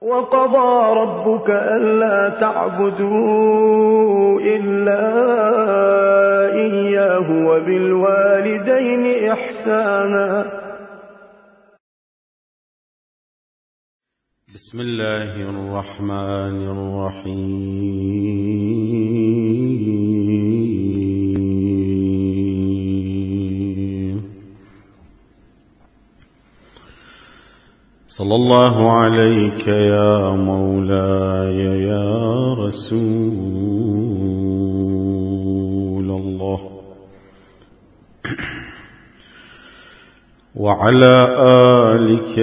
وقضى ربك ألا تعبدوا إلا إياه وبالوالدين إحسانا. بسم الله الرحمن الرحيم. صلى الله عليك يا مولاي يا رسول الله، وعلى آلك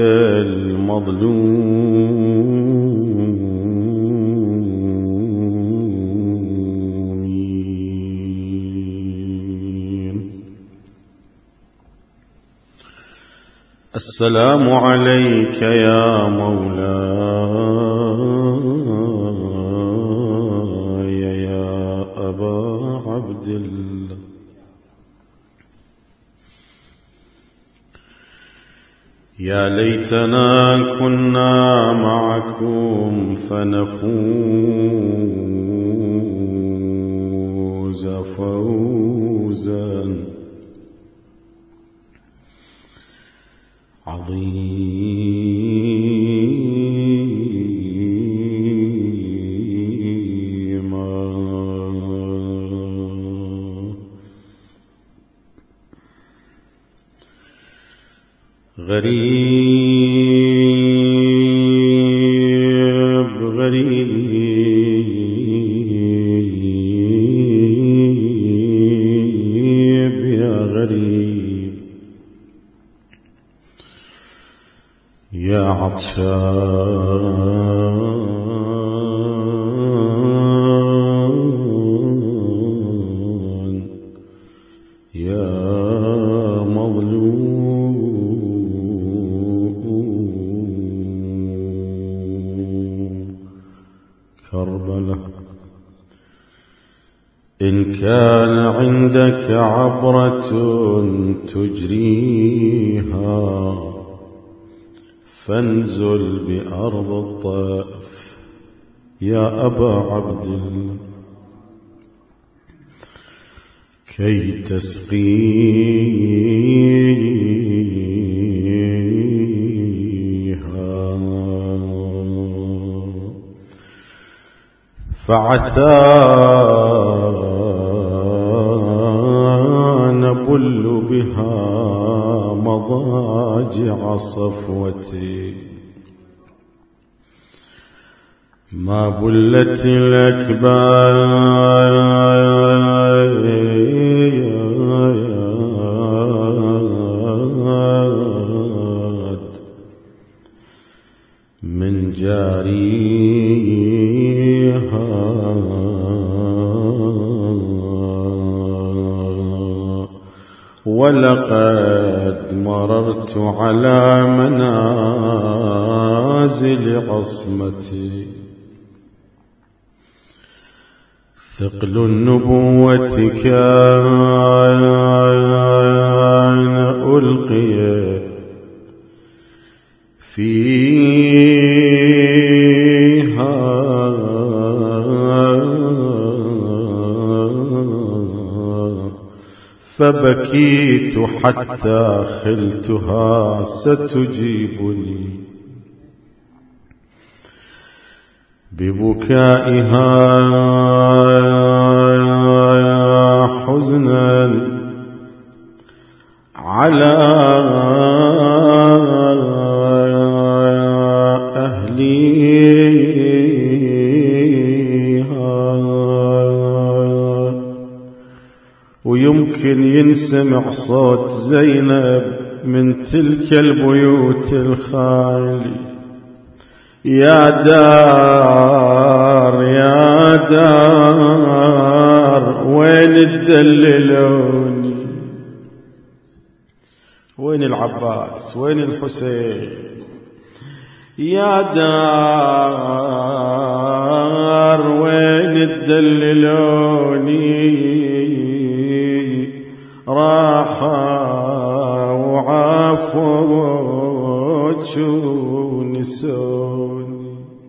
المظلومين. السلام عليك يا مولاي يا أبا عبد الله، يا ليتنا كنا معكم فنفوز فوزا عظيما. غريب غريب يا غريب، يا عطشان، يا مظلوم كربلاء. إن كان عندك عبرة تجريها فانزل بأرض الطائف يا أبا عبد الله، كي تسقيها، فعسى نبل بها مضاجع صفوتي، ما بلت الأكباد من جاريها، ولقد مررت على منازل عصمتي، ثقل النبوة كان ألقي فيها، فبكيت حتى خلتها ستجيبني ببكائها حزنا على أهليها، ويمكن ينسمع صوت زينب من تلك البيوت الخالية: يا دار يا دار وين تدللوني، وين العباس وين الحسين، يا دار وين تدللوني، راحة وعافوا ونسوني.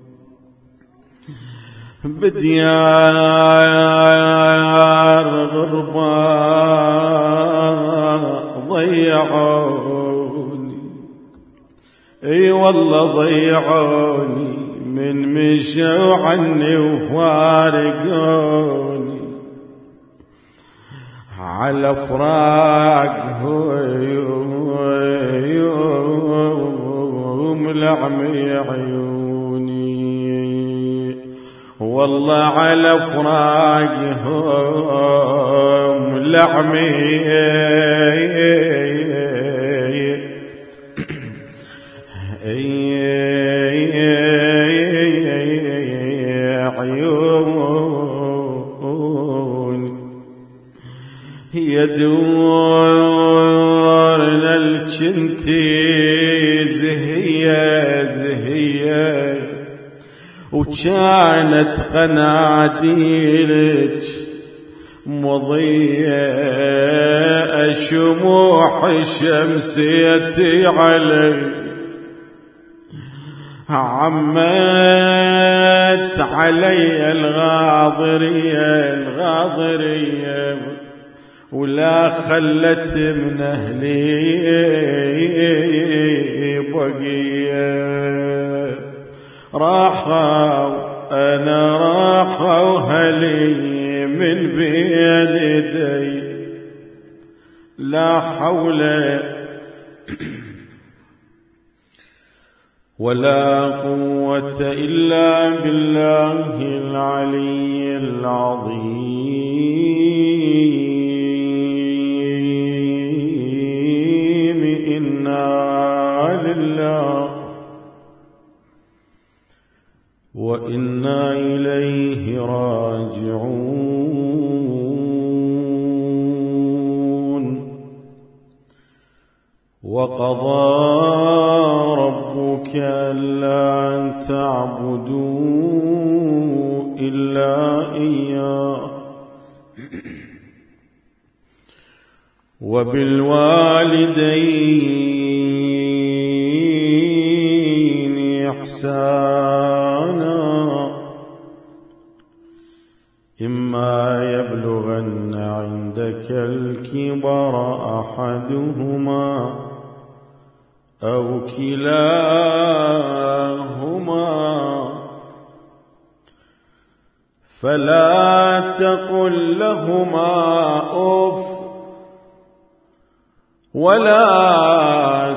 بديار غربة ضيعوني، اي والله ضيعوني، من مشوا عني وفارقوني، على فراق ملعمي عيوني، والله على فراقهم ملعمي عيوني، يدورنا الجنتي زهية وكانت قناديلك مضيئة، شموع الشمسية علي عمت علي الغاضرية ولا خلت من أهلي بقية، راحوا هلي من بين يدي، لا حول ولا قوة إلا بالله العلي العظيم. إنا لله وإنا إليه راجعون. وقضى ربك ألا تعبدوا إلا إياه وبالوالدين إحسانا، إما يبلغن عندك الكبر أحدهما أو كلاهما فلا تقل لهما أف ولا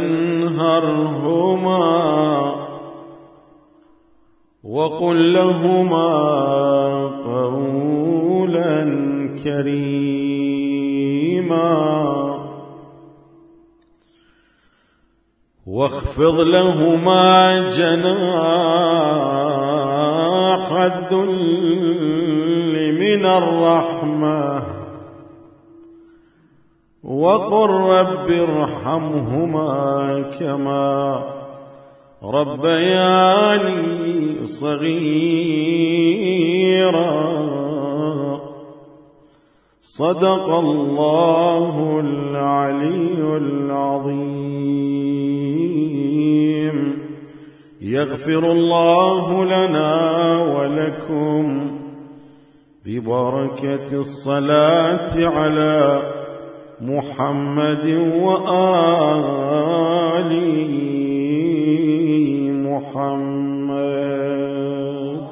تنهرهما وقل لهما قولا كريما، واخفض لهما جناح الذل من الرحمة وقل رب ارحمهما كما ربياني صغيرا. صدق الله العلي العظيم. يغفر الله لنا ولكم ببركة الصلاة على محمد وآل محمد.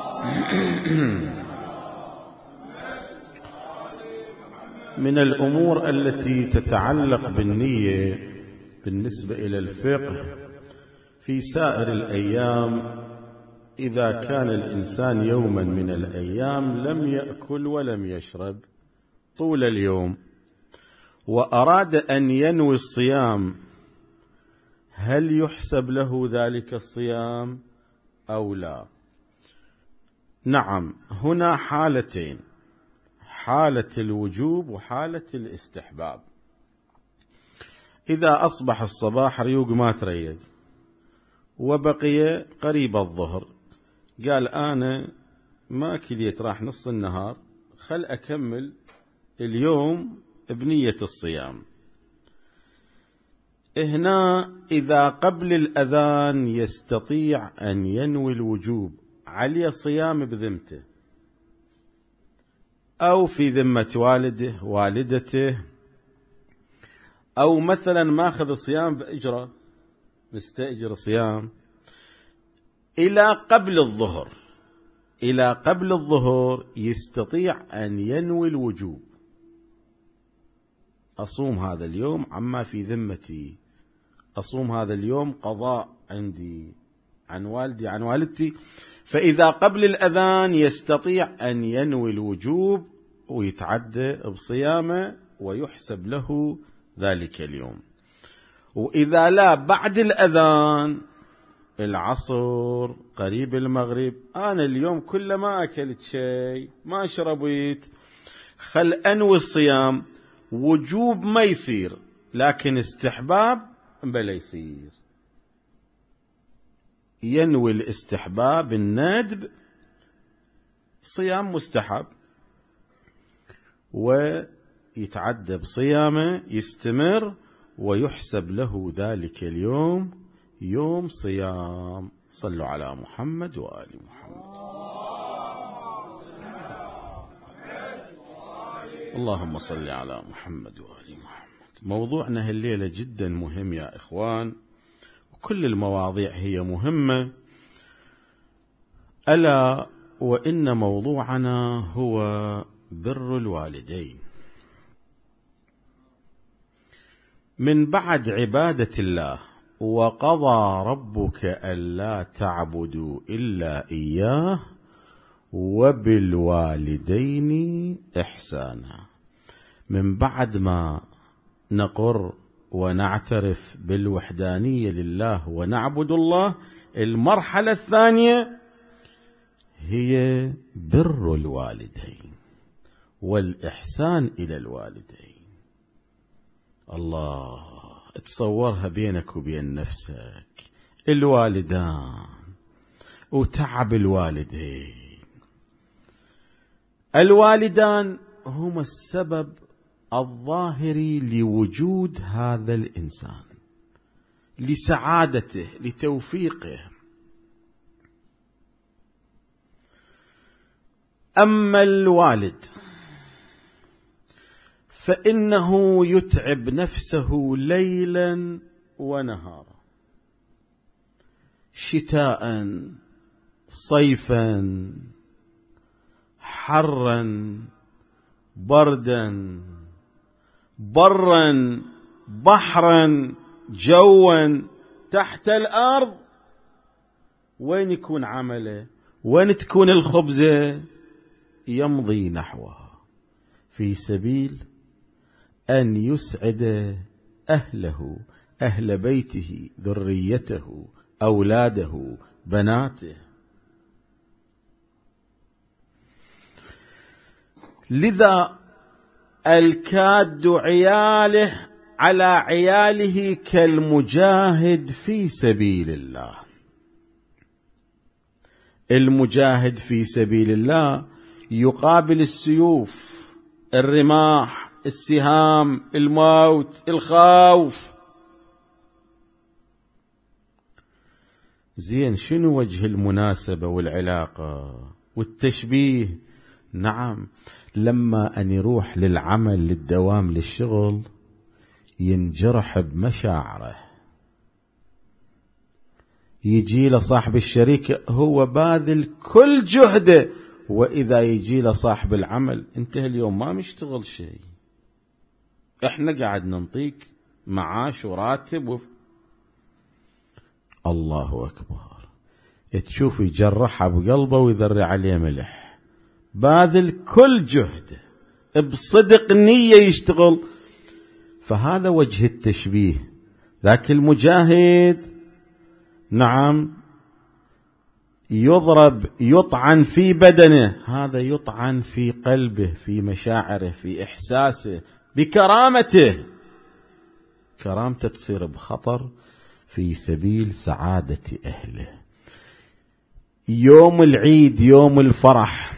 من الأمور التي تتعلق بالنية بالنسبة إلى الفقه في سائر الأيام، إذا كان الإنسان يوما من الأيام لم يأكل ولم يشرب طول اليوم وأراد أن ينوي الصيام، هل يحسب له ذلك الصيام أو لا؟ نعم، هنا حالتين، حالة الوجوب وحالة الاستحباب. إذا أصبح الصباح ريوق ما تريق وبقي قريب الظهر، قال أنا ما كليت راح نص النهار، خل أكمل اليوم بنية الصيام. هنا إذا قبل الأذان يستطيع أن ينوي الوجوب عليه صيام بذمته أو في ذمة والده والدته، أو مثلا ماخذ صيام بإجرة مستأجر صيام إلى قبل الظهر يستطيع أن ينوي الوجوب. أصوم هذا اليوم عما في ذمتي، أصوم هذا اليوم قضاء عندي عن والدي عن والدتي، فإذا قبل الأذان يستطيع أن ينوي الوجوب ويتعدى بصيامه ويحسب له ذلك اليوم. وإذا لا بعد الأذان العصر قريب المغرب، أنا اليوم كله ما أكلت شيء ما شربت، خل أنوي الصيام، وجوب ما يصير لكن استحباب بلا يصير، ينوي الاستحباب الندب صيام مستحب ويتعدى بصيامه يستمر ويحسب له ذلك اليوم يوم صيام. صلوا على محمد وآل محمد. اللهم صل على محمد وآل محمد. موضوعنا هالليلة جدا مهم يا إخوان، وكل المواضيع هي مهمة، ألا وإن موضوعنا هو بر الوالدين. من بعد عبادة الله وقضى ربك ألا تعبدوا إلا إياه وبالوالدين إحسانا، من بعد ما نقر ونعترف بالوحدانية لله ونعبد الله، المرحلة الثانية هي بر الوالدين والإحسان إلى الوالدين. الله، تصورها بينك وبين نفسك، الوالدان وتعب الوالدين. الوالدان هما السبب الظاهري لوجود هذا الإنسان، لسعادته، لتوفيقه. أما الوالد فإنه يتعب نفسه ليلا ونهارا، شتاء صيفا، حرا بردا، برا بحرا، جوا، تحت الأرض. وين يكون عمله؟ وين تكون الخبزة؟ يمضي نحوها في سبيل أن يسعد أهله، أهل بيته، ذريته، أولاده، بناته. لذا الكاد عياله على عياله كالمجاهد في سبيل الله. المجاهد في سبيل الله يقابل السيوف، الرماح، السهام، الموت، الخوف. زين، شنو وجه المناسبة والعلاقة والتشبيه؟ نعم، لما أن يروح للعمل للدوام للشغل ينجرح بمشاعره، يجي لصاحب الشركة هو باذل كل جهده، وإذا يجي لصاحب العمل أنت اليوم ما مشتغل شيء، إحنا قاعد ننطيك معاش وراتب الله أكبر. تشوف يجرحها بقلبه ويذرع عليه ملح، باذل كل جهده بصدق نية يشتغل. فهذا وجه التشبيه. ذاك المجاهد نعم يضرب يطعن في بدنه، هذا يطعن في قلبه، في مشاعره، في إحساسه، بكرامته. كرامته تصير بخطر في سبيل سعادة أهله. يوم العيد، يوم الفرح،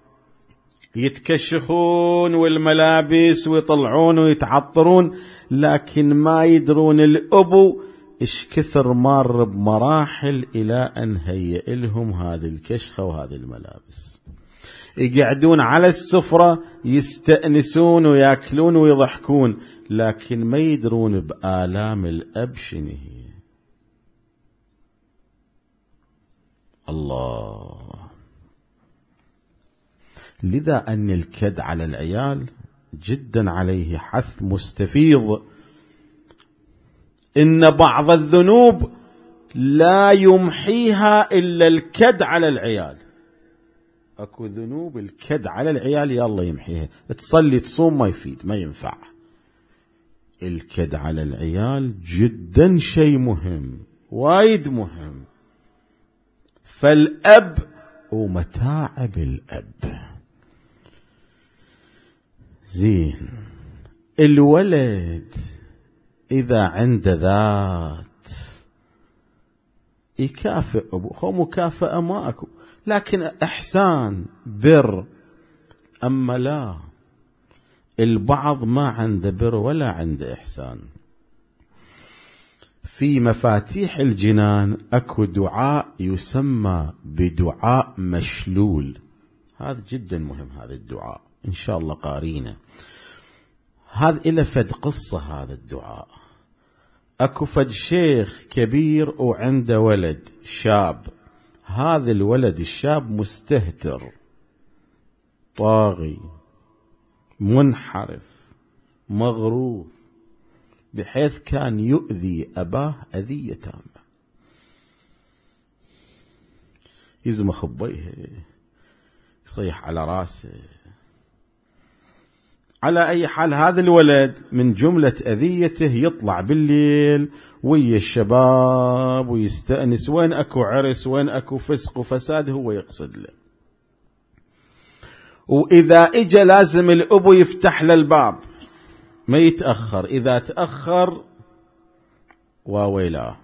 يتكشخون والملابس ويطلعون ويتعطرون، لكن ما يدرون الأبو إيش كثر مار بمراحل إلى أن هيئ لهم هذه الكشخة وهذه الملابس، يقعدون على السفرة يستأنسون ويأكلون ويضحكون، لكن ما يدرون بآلام الأب شنو هي. الله. لذا أن الكد على العيال جدا عليه حث مستفيض. إن بعض الذنوب لا يمحيها إلا الكد على العيال. أكو ذنوب الكد على العيال يلا يمحيها، تصلي تصوم ما يفيد، ما ينفع. الكد على العيال جدا شيء مهم، وايد مهم. فالأب ومتاعب الأب. زين، الولد إذا عنده ذات يكافئ أبوه، مكافأة ما أكو، لكن إحسان بر. أما لا، البعض ما عنده بر ولا عنده إحسان. في مفاتيح الجنان أكو دعاء يسمى بدعاء مشلول، هذا جدا مهم. هذا الدعاء إن شاء الله قارينا، هذا إلى فد قصة. هذا الدعاء أكو فد شيخ كبير وعنده ولد شاب، هذا الولد الشاب مستهتر طاغي منحرف مغرور، بحيث كان يؤذي أباه أذية تامة، يزمخ بيه، يصيح على راسه. على أي حال، هذا الولد من جملة أذيته يطلع بالليل ويا الشباب ويستأنس، وين أكو عرس وين أكو فسق وفساد هو يقصد له. وإذا إجا لازم الأبو يفتح له الباب، ما يتأخر. إذا تأخر وويلاه،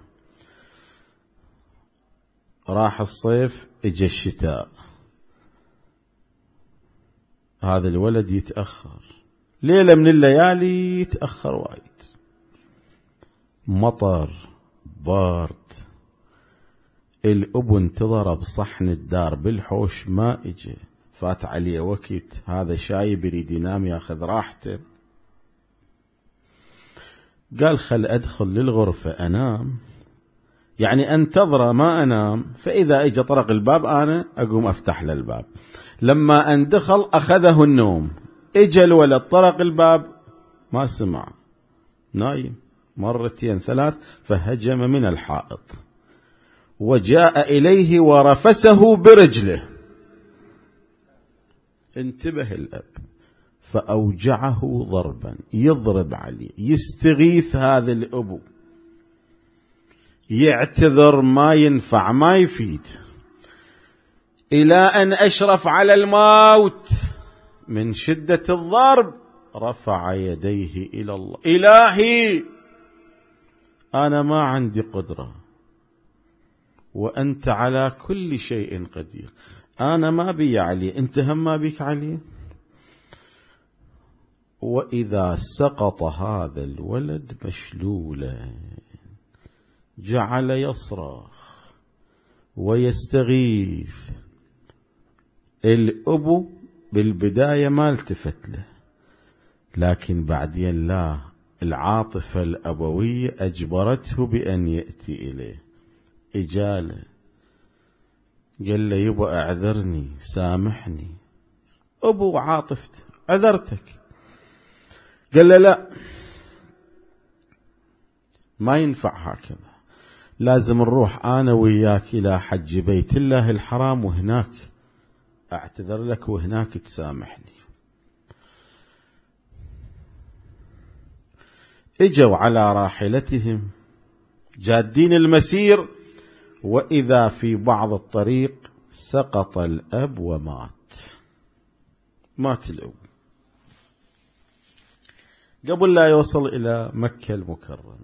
راح الصيف إجا الشتاء، هذا الولد يتأخر ليلة من الليالي، يتأخر وايد، مطر بارد، الأبو انتظر بصحن الدار بالحوش ما إجا، فات عليه وقت، هذا شايب يريد ينام ياخذ راحته، قال خل أدخل للغرفة أنام، يعني أنتظر ما أنام، فإذا إجا طرق الباب أنا أقوم أفتح له الباب. لما أندخل أخذه النوم، إجا الولد طرق الباب ما سمع، نايم مرتين ثلاث، فهجم من الحائط وجاء إليه ورفسه برجله. انتبه الأب، فأوجعه ضربا، يضرب عليه، يستغيث هذا الأبو، يعتذر ما ينفع ما يفيد، إلى أن أشرف على الموت من شدة الضرب. رفع يديه إلى الله، إلهي أنا ما عندي قدرة وأنت على كل شيء قدير، أنا ما بي علي، أنت هم ما بيك علي. وإذا سقط هذا الولد مشلولا جعل يصرخ ويستغيث. الأبو بالبداية ما التفت له، لكن بعدين لا، العاطفة الأبوية أجبرته بأن يأتي إليه. إجاله قال له يبا أعذرني سامحني. أبو عاطفته، عذرتك. قال له لا، ما ينفع هكذا، لازم نروح أنا وياك إلى حج بيت الله الحرام، وهناك أعتذر لك وهناك تسامحني. اجوا على راحلتهم جادين المسير، وإذا في بعض الطريق سقط الأب ومات. مات الأب قبل لا يوصل إلى مكة المكرمة.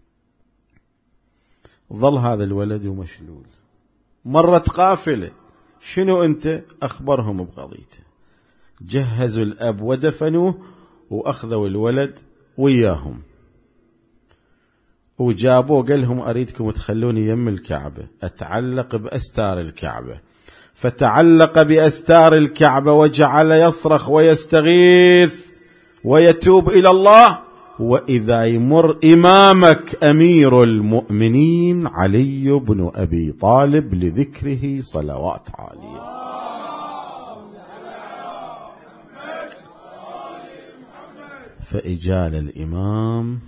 ظل هذا الولد ومشلول. مرت قافلة، شنو أنت؟ أخبرهم بقضيته. جهزوا الأب ودفنوه، وأخذوا الولد وياهم. وجابوه قال لهم أريدكم تخلوني يم الكعبة أتعلق بأستار الكعبة. فتعلق بأستار الكعبة وجعل يصرخ ويستغيث ويتوب إلى الله، وإذا يمر إمامك أمير المؤمنين علي بن أبي طالب لذكره صلوات عالية. فإجال الإمام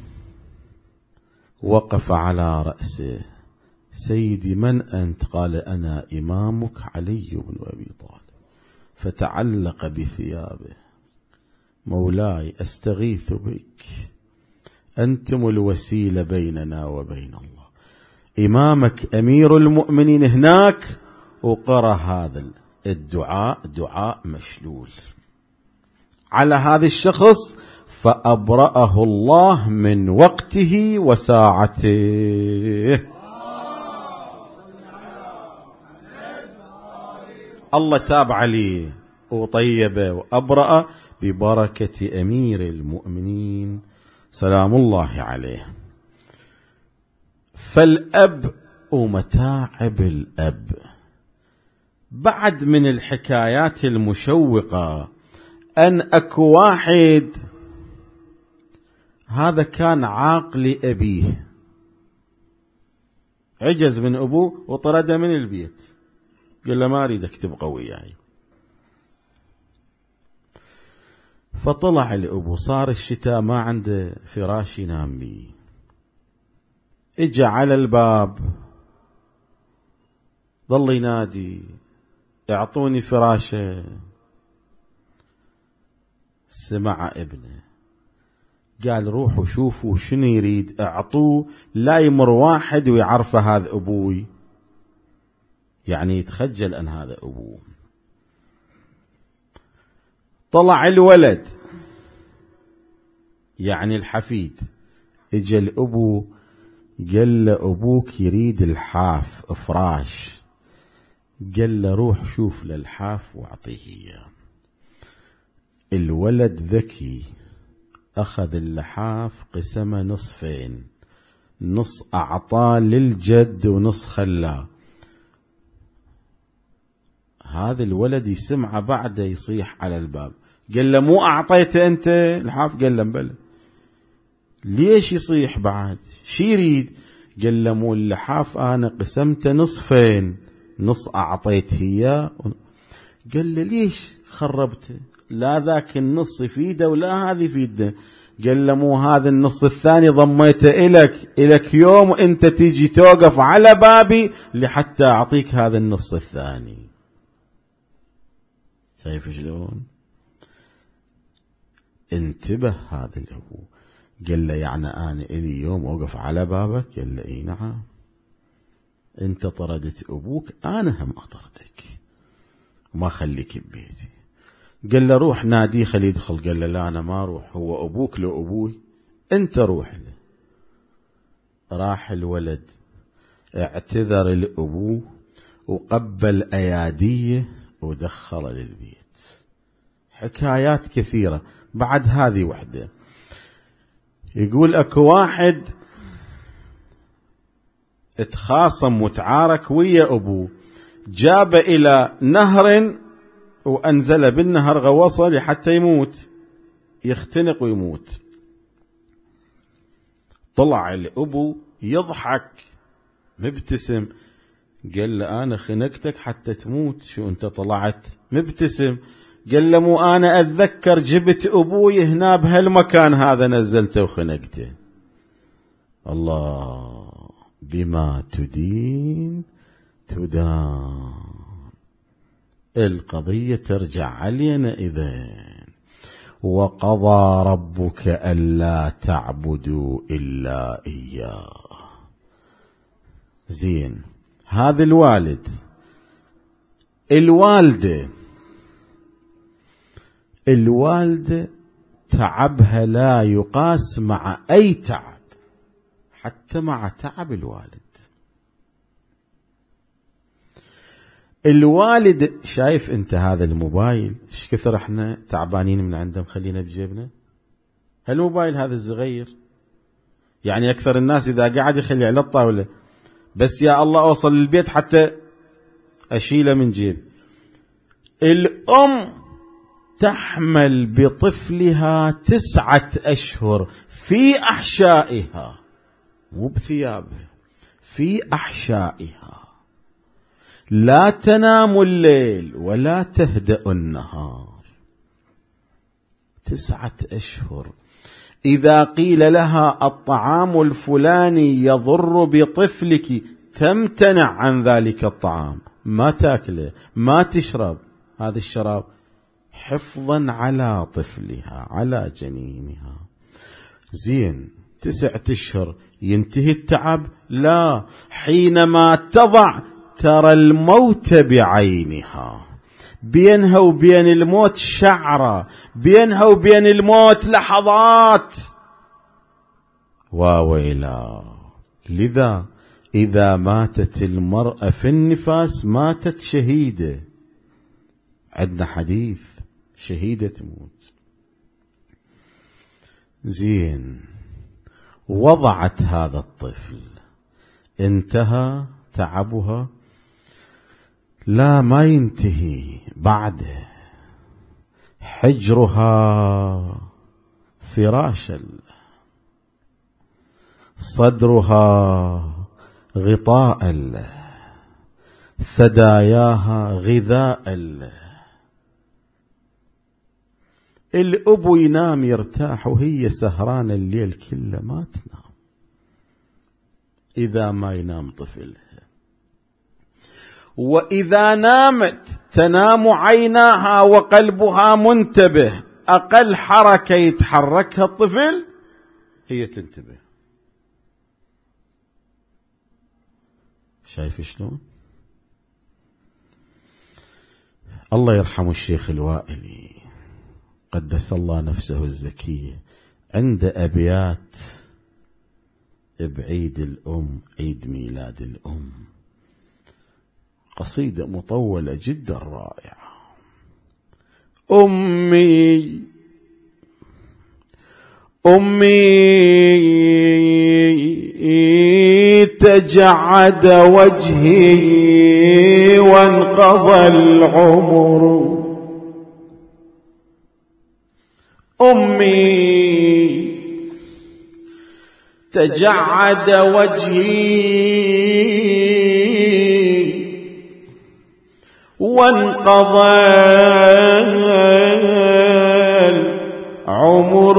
وقف على رأسه: سيدي من أنت؟ قال: أنا إمامك علي بن أبي طالب. فتعلق بثيابه: مولاي أستغيث بك، أنتم الوسيلة بيننا وبين الله، إمامك أمير المؤمنين هناك. وقرأ هذا الدعاء، دعاء مشلول على هذا الشخص، فأبرأه الله من وقته وساعته. الله تاب عليه وطيبه وأبرأ ببركة أمير المؤمنين سلام الله عليه. فالأب ومتاعب الأب. بعد من الحكايات المشوقة أن أكو واحد هذا كان عاق لأبيه، عجز من أبوه وطرده من البيت، قال له ما أريدك تبقى وياي. فطلع الأبو، صار الشتاء ما عنده فراش ينام بيه، اجى على الباب ظل ينادي: اعطوني فراشه. سمع ابنه قال: روحوا شوفوا شنو يريد اعطوه، لا يمر واحد ويعرفه هذا ابوي، يعني يتخجل ان هذا ابوه. طلع الولد يعني الحفيد، اجى الابو قال له: ابوك يريد الحاف فراش. قال له: روح شوف للحاف واعطيه اياه. الولد ذكي، أخذ اللحاف قسمه نصفين، نص أعطاه للجد ونص خلاه. هذا الولد يسمع بعده يصيح على الباب، قال له: مو أعطيته أنت اللحاف؟ قال له: بلى. ليش يصيح بعد؟ شي يريد؟ قال له: مو اللحاف أنا قسمته نصفين، نص أعطيته إياه. قال له: ليش خربته؟ لا ذاك النص يفيده ولا هذه يفيده. قال له: مو هذا النص الثاني ضميته إلك يوم وانت تيجي توقف على بابي لحتى أعطيك هذا النص الثاني. شايف شلون؟ انتبه هذا الأبو. قال له: يعني أنا إلي يوم أوقف على بابك؟ قال له: إي نعم، انت طردت أبوك، أنا هم أطردك وما خليك ببيتي. قال له: روح ناديه خليه يدخل. قال له: لا أنا ما أروح، هو أبوك لو أبوي، أنت روح له. راح الولد اعتذر الأبو وقبل أياديه ودخل للبيت. حكايات كثيرة، بعد هذه وحدة. يقول أكو واحد اتخاصم وتعارك ويا أبوه، جاب إلى نهر وأنزل بالنهر غوصة لحتى يموت، يختنق ويموت. طلع الأبو يضحك مبتسم، قال له: أنا خنقتك حتى تموت، شو أنت طلعت مبتسم؟ قال له: مو أنا أتذكر جبت أبوي هنا بهالمكان هذا نزلته وخنقته. الله، بما تدين تدان. القضية ترجع علينا إذن. وقضى ربك ألا تعبدوا إلا إياه. زين، هذا الوالد، الوالدة تعبها لا يقاس مع أي تعب، حتى مع تعب الوالد شايف انت هذا الموبايل ايش كثر احنا تعبانين من عنده، خلينا بجيبنا هالموبايل هذا الصغير يعني أكثر الناس إذا قاعد يخلي على الطاولة، بس يا الله أوصل للبيت حتى أشيله من جيب. الأم تحمل بطفلها 9 أشهر في أحشائها، مو بثيابها، في أحشائها، لا تنام الليل ولا تهدأ النهار، 9 أشهر. إذا قيل لها الطعام الفلاني يضر بطفلك تمتنع عن ذلك الطعام، ما تاكله، ما تشرب هذا الشراب، حفظا على طفلها، على جنينها. زين 9 أشهر ينتهي التعب؟ لا، حينما تضع ترى الموت بعينها، بينها وبين الموت شعرة، بينها وبين الموت لحظات. وويلا، لذا إذا ماتت المرأة في النفاس ماتت شهيدة. عندنا حديث شهيدة تموت. زين، وضعت هذا الطفل، انتهى تعبها؟ لا، ما ينتهي بعده. حجرها فراش، صدرها غطاء، ثداياها غذاء. الأب ينام يرتاح وهي سهرانة الليل كله ما تنام إذا ما ينام طفلها. وإذا نامت تنام عيناها وقلبها منتبه، أقل حركة يتحركها الطفل هي تنتبه. شايف شلون؟ الله يرحم الشيخ الوائلي قدس الله نفسه الزكية، عند أبيات بعيد الأم، عيد ميلاد الأم، قصيدة مطولة جدا رائعة. أمي تجعد وجهي وانقضى العمر، أمي تجعد وجهي وانقضى العمر،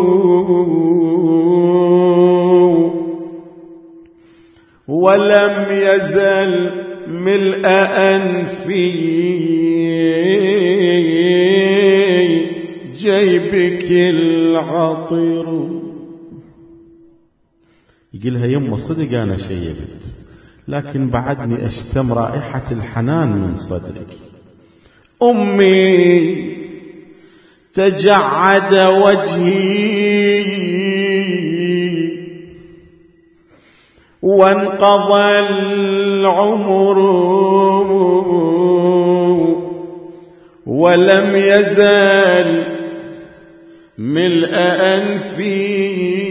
ولم يزل ملء أنفي جيبك العطر. يقولها يمه صدق أنا شيبت، لكن بعدني أشتم رائحة الحنان من صدرك. أمي تجعد وجهي وانقضى العمر، ولم يزال ملء أنفي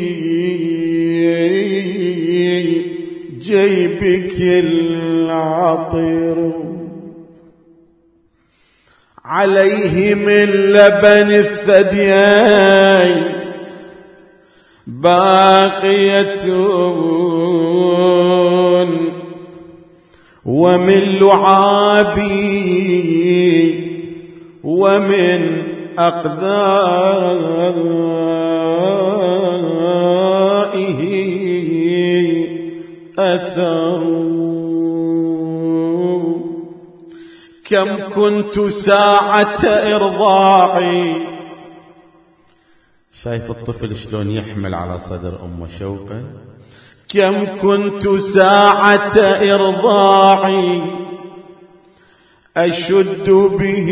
جيبك العطر، عليه من لبن الثديين باقية، ومن لعابي ومن أقذائه أثر. كم كنت ساعة إرضاعي، شايف الطفل شلون يحمل على صدر أمه شوقا؟ كم كنت ساعة إرضاعي أشد به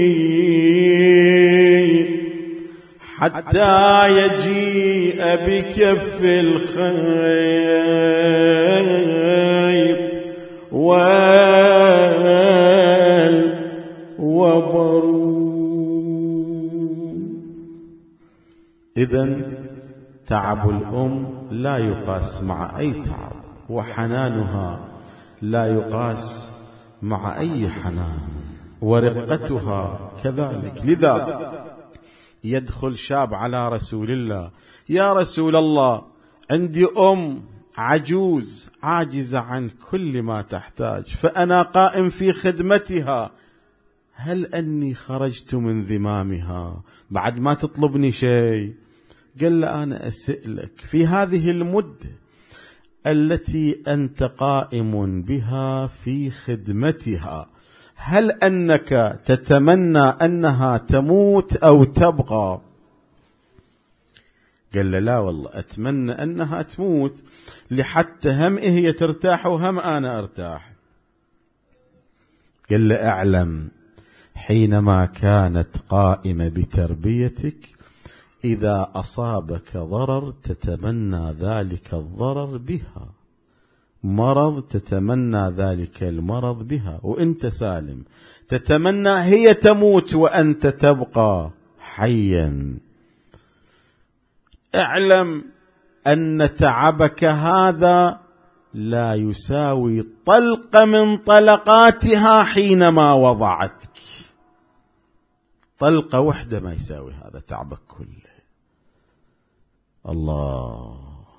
حتى يجيء بكف الخيط والوبر. إذن تعب الأم لا يقاس مع أي تعب، وحنانها لا يقاس مع أي حنان، ورقتها كذلك. لذا يدخل شاب على رسول الله: يا رسول الله، عندي أم عجوز عاجزة عن كل ما تحتاج، فأنا قائم في خدمتها، هل أني خرجت من ذمامها بعد ما تطلبني شيء؟ قال له: أنا أسألك في هذه المدة التي أنت قائم بها في خدمتها، هل أنك تتمنى أنها تموت أو تبقى؟ قال له: لا والله، أتمنى أنها تموت، لحتى هم هي ترتاح وهم أنا أرتاح. قال له: أعلم حينما كانت قائمة بتربيتك إذا أصابك ضرر تتمنى ذلك الضرر بها، مرض تتمنى ذلك المرض بها، وأنت سالم تتمنى هي تموت وأنت تبقى حيا. اعلم أن تعبك هذا لا يساوي طلقة من طلقاتها حينما وضعتك، طلقة وحدة ما يساوي هذا تعبك كله. الله.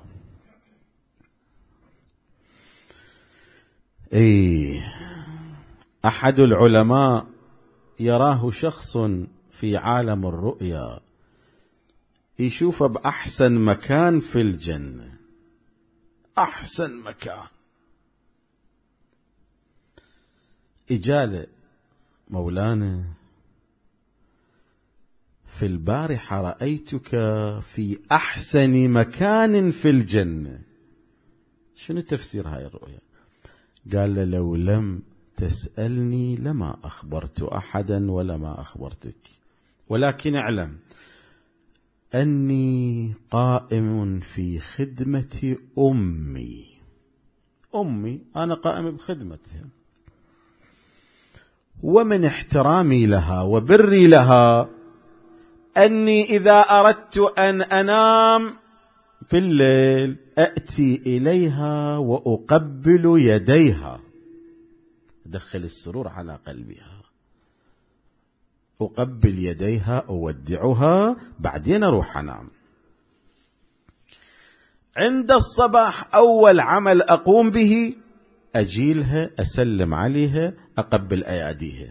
أحد العلماء يراه شخص في عالم الرؤيا، يشوفه بأحسن مكان في الجنة، أحسن مكان. إجاله: مولانا، في البارحة رأيتك في أحسن مكان في الجنة، شنو تفسير هاي الرؤيا؟ قال له: لو لم تسألني لما أخبرت أحدا ولما أخبرتك، ولكن اعلم أني قائم في خدمة أمي، أنا قائم بخدمتها، ومن احترامي لها وبري لها أني إذا أردت أن أنام في الليل أأتي إليها وأقبل يديها، أدخل السرور على قلبها، أقبل يديها، أودعها، بعدين أروح أنام. عند الصباح أول عمل أقوم به أجيلها، أسلم عليها، أقبل أياديها.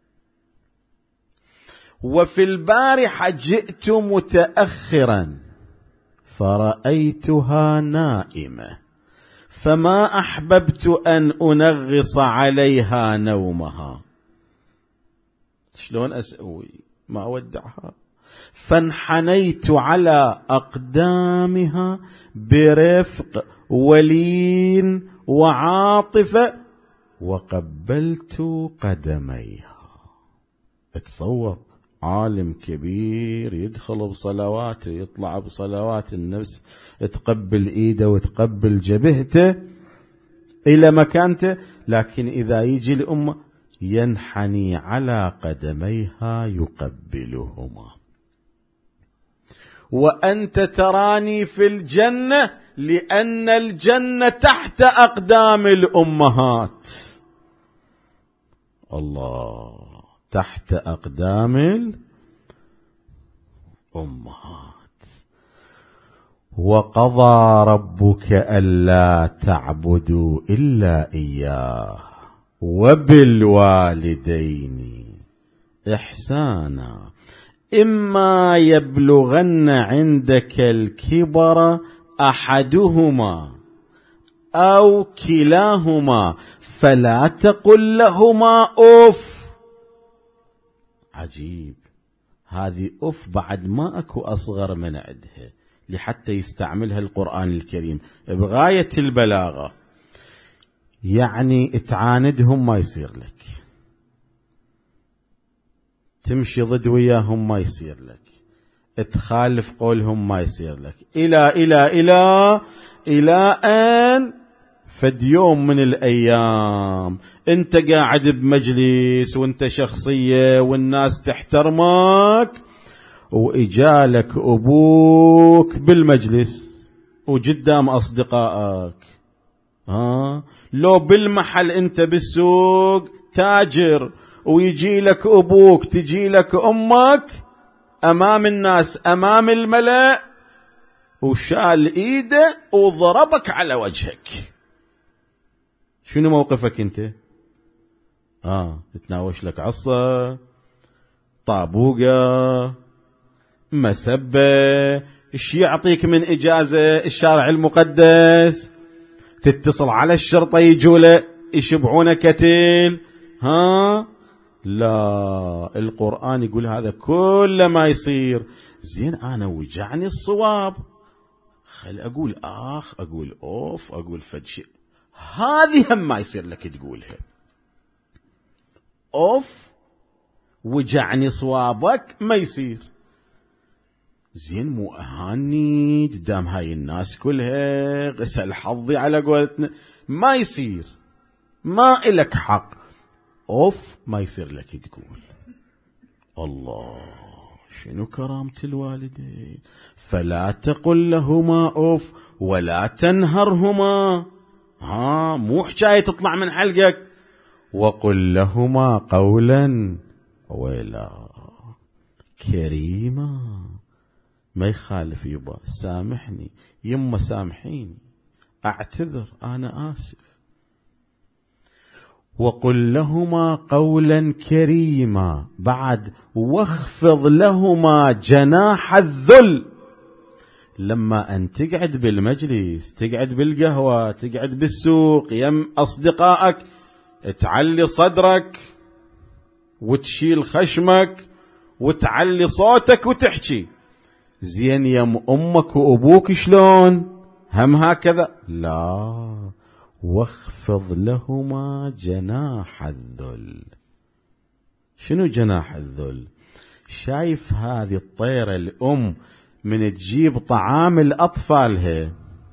وفي البارحة جئت متأخرا فرأيتها نائمة، فما أحببت أن أنغص عليها نومها، شلون أسوي؟ ما أودعها، فانحنيت على أقدامها برفق ولين وعاطفة وقبلت قدميها. اتصور عالم كبير يدخل بصلواته، يطلع بصلوات، النفس تقبل ايده وتقبل جبهته الى مكانته، لكن اذا يجي الامه ينحني على قدميها يقبلهما. وأنت تراني في الجنة لأن الجنة تحت أقدام الأمهات. الله، تحت أقدام الأمهات. وقضى ربك ألا تعبدوا إلا إياه وبالوالدين إحسانا إما يبلغن عندك الكبر أحدهما أو كلاهما فلا تقل لهما أف. عجيب، هذه أف بعد ما أكو أصغر من عندها، لحتى يستعملها القرآن الكريم بغاية البلاغة. يعني تعاندهم ما يصير لك، تمشي ضد وياهم ما يصير لك، تخالف قولهم ما يصير لك، إلى أن فد يوم من الأيام أنت قاعد بمجلس وأنت شخصية والناس تحترمك، وإجالك أبوك بالمجلس وقدام أصدقائك، لو بالمحل أنت بالسوق تاجر ويجي لك أبوك تجي لك أمك أمام الناس أمام الملأ وشال إيده وضربك على وجهك، شنو موقفك أنت؟ تتناوش لك عصا، طابوقة، مسبة، ايش يعطيك من إجازة الشارع المقدس؟ تتصل على الشرطة يجوا يشبعون كتيل. لا، القرآن يقول هذا كل ما يصير زين أنا وجعني الصواب، خل أقول أقول أوف، أقول فدشي، هذه هم ما يصير لك تقولها. أوف وجعني صوابك ما يصير، زين مو أهاني قدام هاي الناس كلها غسل حظي على قولتنا، ما يصير، ما إلك حق. أوف ما يصير لك تقول. الله شنو كرامة الوالدين، فلا تقل لهما أوف ولا تنهرهما، مو حكاية تطلع من حلقك، وقل لهما قولا ولا كريما، ما يخالف يبا سامحني يما سامحيني أعتذر أنا آسف. وقل لهما قولا كريما، بعد واخفض لهما جناح الذل. لما أن تقعد بالمجلس، تقعد بالقهوة، تقعد بالسوق يم أصدقائك، تعلي صدرك وتشيل خشمك وتعلي صوتك وتحكي، زين يم أمك وأبوك شلون هم هكذا؟ لا، واخفض لهما جناح الذل. شنو جناح الذل؟ شايف هذه الطيرة الأم من تجيب طعام لأطفالها،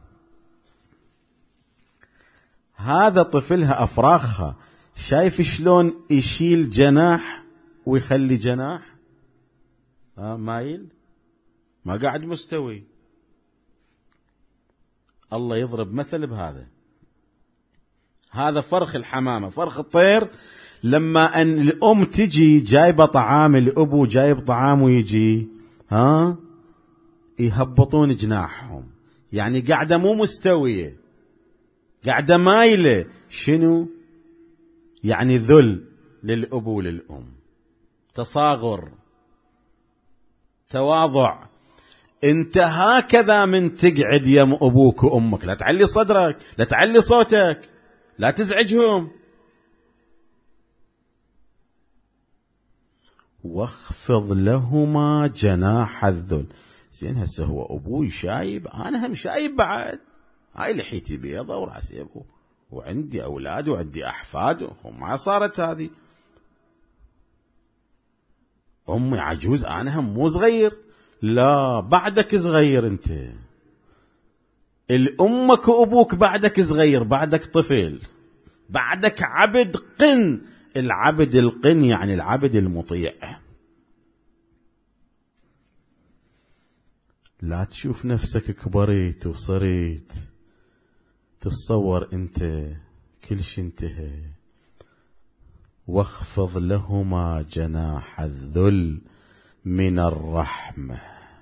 هذا طفلها أفراخها، شايف شلون يشيل جناح ويخلي جناح مايل، ما قاعد مستوي. الله يضرب مثل بهذا. هذا فرخ الحمامة، فرخ الطير، لما أن الأم تجي جايبة طعام، الأبو جايب طعام ويجي يهبطون جناحهم، يعني قاعدة مو مستوية، قاعدة مايلة. شنو يعني؟ ذل للأبو وللأم، تصاغر، تواضع. انت هكذا من تقعد يم أبوك وأمك، لا تعلي صدرك، لا تعلي صوتك، لا تزعجهم. واخفض لهما جناح الذل. زين هسه هو أبوي شايب، أنا هم شايب بعد، هاي لحيتي بيضة وراسي أبو، وعندي أولاد وعندي أحفاد، وما صارت هذه. أمي عجوز، أنا هم مو صغير. لا، بعدك صغير أنت، الأمك وأبوك بعدك صغير، بعدك طفل، بعدك عبد قن. العبد القن يعني العبد المطيع. لا تشوف نفسك كبريت وصريت تتصور أنت كل شيء انتهى. واخفض لهما جناح الذل من الرحمة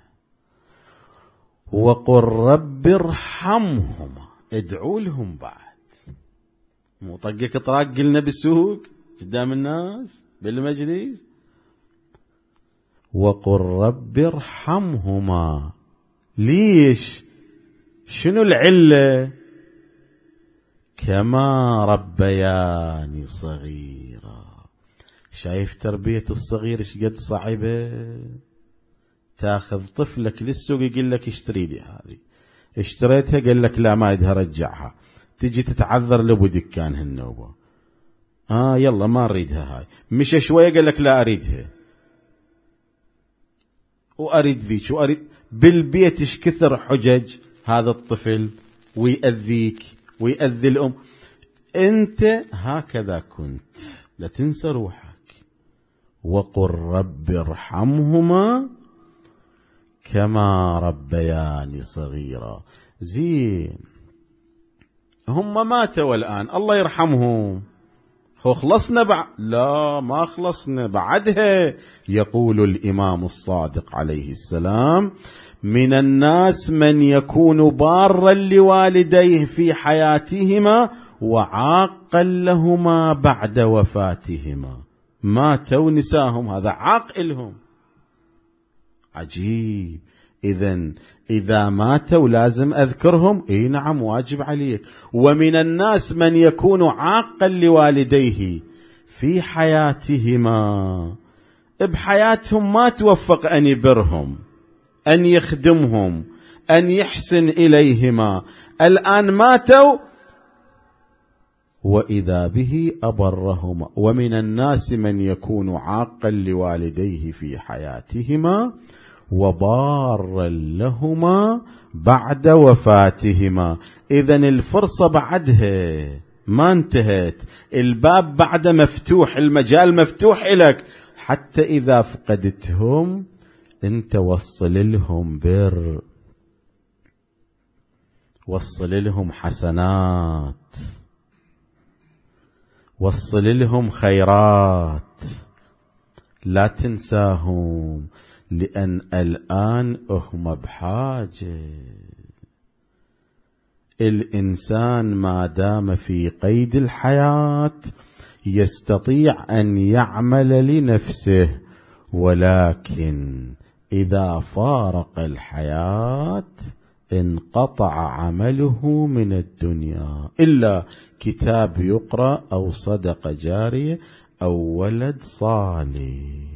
وقل رب ارحمهما. ادعوا لهم بعد، مو طقك طراق قلنا بالسوق قدام الناس بالمجلس. وقل رب ارحمهما. ليش؟ شنو العلة؟ كما ربياني صغيرا. شايف تربية الصغير ايش قد صعبة؟ تاخذ طفلك للسوق يقول لك اشتري لي هذه، اشتريتها قال لك لا ما يدها رجعها، تجي تتعذر لابو دكان هالنوبة، يلا ما نريدها هاي، مشى شوية قال لك لا اريدها، واريد ذيك واريد. بالبيت ايش كثر حجج هذا الطفل، ويأذيك ويأذي الأم. أنت هكذا كنت، لا تنسى روحك. وقل رب ارحمهما كما ربياني صغيرا. زين، هم ماتوا الآن الله يرحمهم، خلصنا لا ما خلصنا بعدها. يقول الإمام الصادق عليه السلام: من الناس من يكون بارا لوالديه في حياتهما وعاقا لهما بعد وفاتهما. ماتوا نساهم، هذا عاق لهم. عجيب. إذا ماتوا لازم أذكرهم؟ إيه نعم، واجب عليك. ومن الناس من يكون عاقا لوالديه في حياتهما، بحياتهم ما توفق أن يبرهم، أن يخدمهم، أن يحسن إليهما، الآن ماتوا وإذا به أبرهما. ومن الناس من يكون عاقا لوالديه في حياتهما وبارا لهما بعد وفاتهما. إذن الفرصة بعدها ما انتهت، الباب بعد مفتوح، المجال مفتوح لك، حتى إذا فقدتهم انت وصل لهم بر، وصل لهم حسنات، وصل لهم خيرات، لا تنساهم، لأن الآن هم بحاجة. الإنسان ما دام في قيد الحياة يستطيع أن يعمل لنفسه، ولكن إذا فارق الحياة انقطع عمله من الدنيا، إلا كتاب يقرأ أو صدقة جارية أو ولد صالح.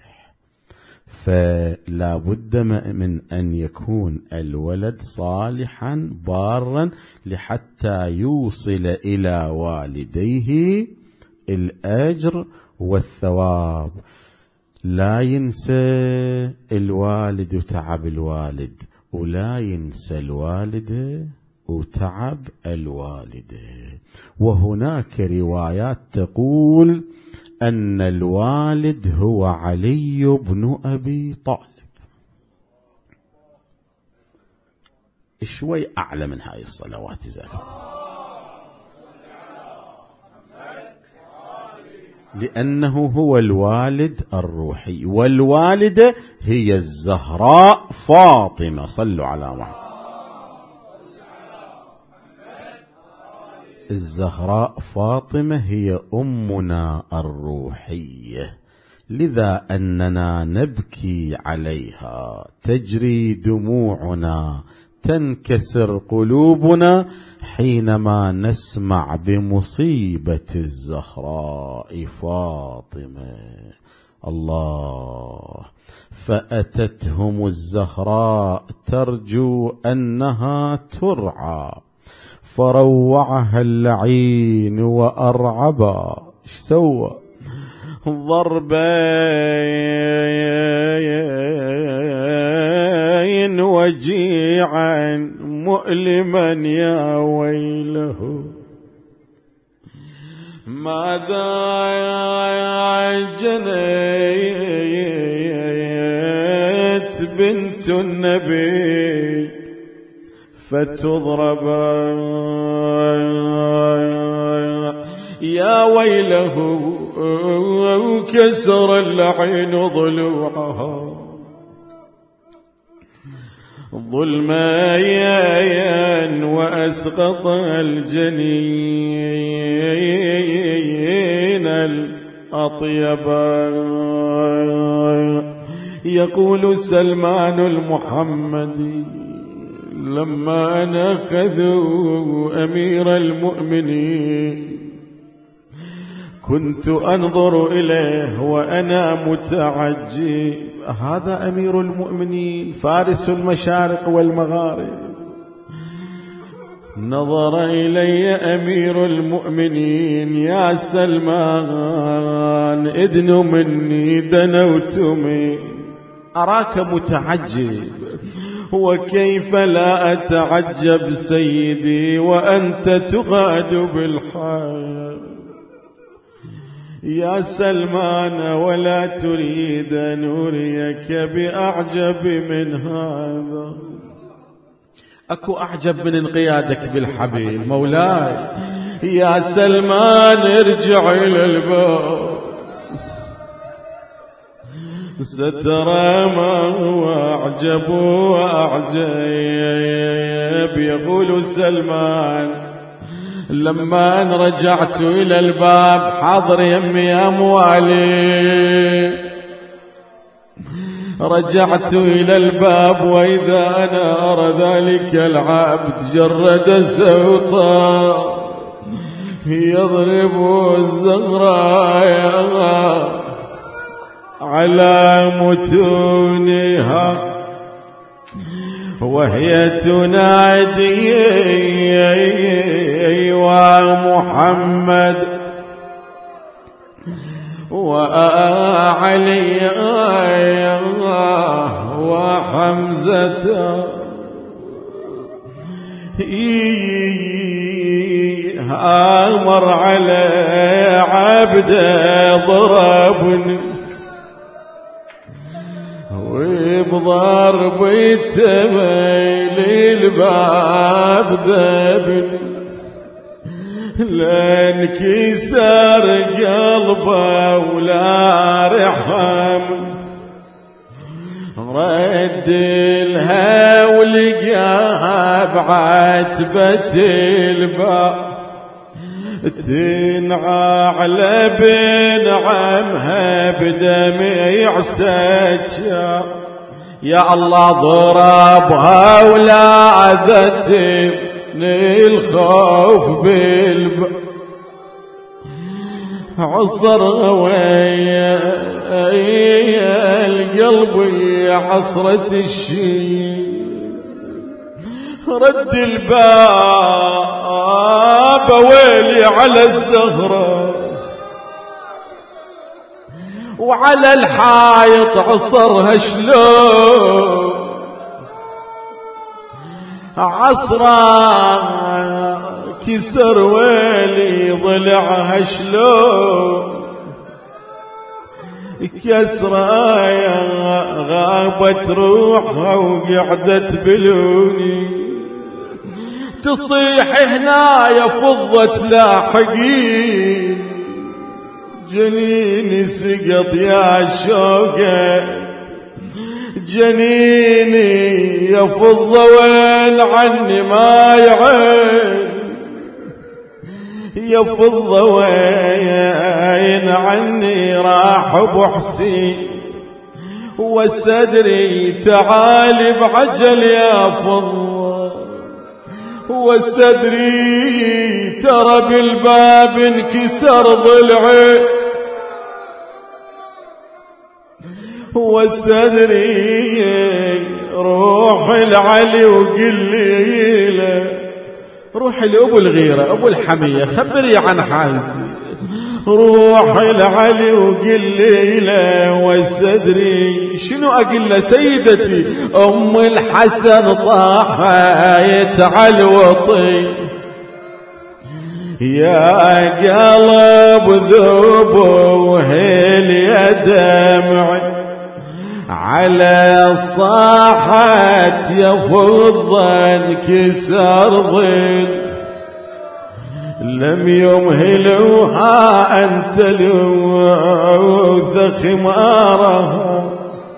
فلا بد من أن يكون الولد صالحا بارا لحتى يوصل إلى والديه الأجر والثواب. لا ينسى الوالد وتعب الوالد، ولا ينسى الوالد وتعب الوالدة. وهناك روايات تقول أن الوالد هو علي بن أبي طالب. شوي أعلى من هاي الصلوات زاكم، لأنه هو الوالد الروحي، والوالدة هي الزهراء فاطمة. صلوا على محمد. الزهراء فاطمة هي أمنا الروحية، لذا أننا نبكي عليها، تجري دموعنا، تنكسر قلوبنا حينما نسمع بمصيبة الزهراء فاطمة. الله. فأتتهم الزهراء ترجو أنها ترعى، فروعها اللعين وأرعبا. ايش سوى؟ ضربين وجيعا مؤلما يا ويله. ماذا جنيت بنت النبي فتضرب يا ويله، كسر اللعين ضلوعها ظلما وأسقط الجنين الأطيبا. يقول سلمان المحمدي: لما أخذوا أمير المؤمنين كنت أنظر إليه وأنا متعجب، هذا أمير المؤمنين فارس المشارق والمغارب. نظر إلي أمير المؤمنين: يا سلمان إذن مني دنوت مني. أراك متعجب، وكيف لا أتعجب سيدي وأنت تغاد بالحياة. يا سلمان ولا تريد أن أريك بأعجب من هذا. أكو أعجب من انقيادك بالحبيب مولاي. يا سلمان ارجع إلى الباب سترى ما هو أعجب وأعجب. يقول سلمان لما أن رجعت إلى الباب حاضر يمي أموالي، رجعت إلى الباب وإذا أنا أرى ذلك العبد جرد سوطا يضرب الزغراء على متونها وهي تنادي ومحمد وعلي وحمزة. مر على عبد ضربني وبضرب التميل الباب ذبني لانكسر قلبه ولا رحم. رد لها ولقاها بعتبة الباب تنعى على بن عمها بدمع سجى. يا الله ضربها ولا ذتني الخوف بالباب عصر ويا القلب عصرة الشي. رد الباب ويلي على الزهرة وعلى الحائط عصرها شلون عصرة كسر ويلي ضلعها شلون كسرة غابت روحها وقعدت بلوني تصيح هنا يا فضة لاحقين جنيني سقط يا شوقت جنيني يا فضة وين عني ما يعين يا فضة وين عني راح ابو حسين والسدري تعالي بعجل يا فضة والسدري ترى بالباب انكسر ضلعي والسدري روح العلي وقلي له روحي لأبو الغيرة أبو الحمية خبري عن حالتي روح العلي وقلي له والسدري شنو أقول له سيدتي أم الحسن طاحت على الوطي يا قلب ذوب وهل يا دمعي على صاحت يا فضة انكسر ظل لم يمهلوها أنت لوث خمارها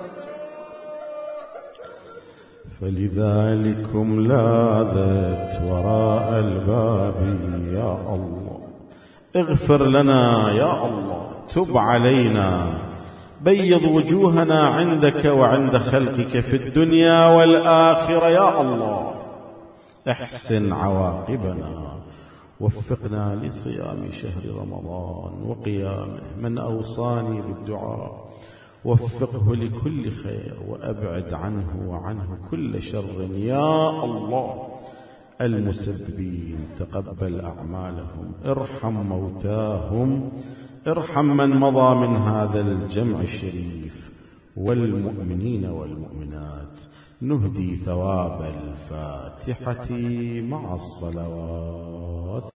فلذلكم لاذت وراء الباب يا الله اغفر لنا يا الله تب علينا بيض وجوهنا عندك وعند خلقك في الدنيا والآخرة يا الله احسن عواقبنا وفقنا لصيام شهر رمضان وقيامه من أوصاني بالدعاء وفقه لكل خير وأبعد عنه وعنه كل شر يا الله المسببين تقبل أعمالهم ارحم موتاهم ارحم من مضى من هذا الجمع الشريف والمؤمنين والمؤمنات نهدي ثواب الفاتحة مع الصلوات.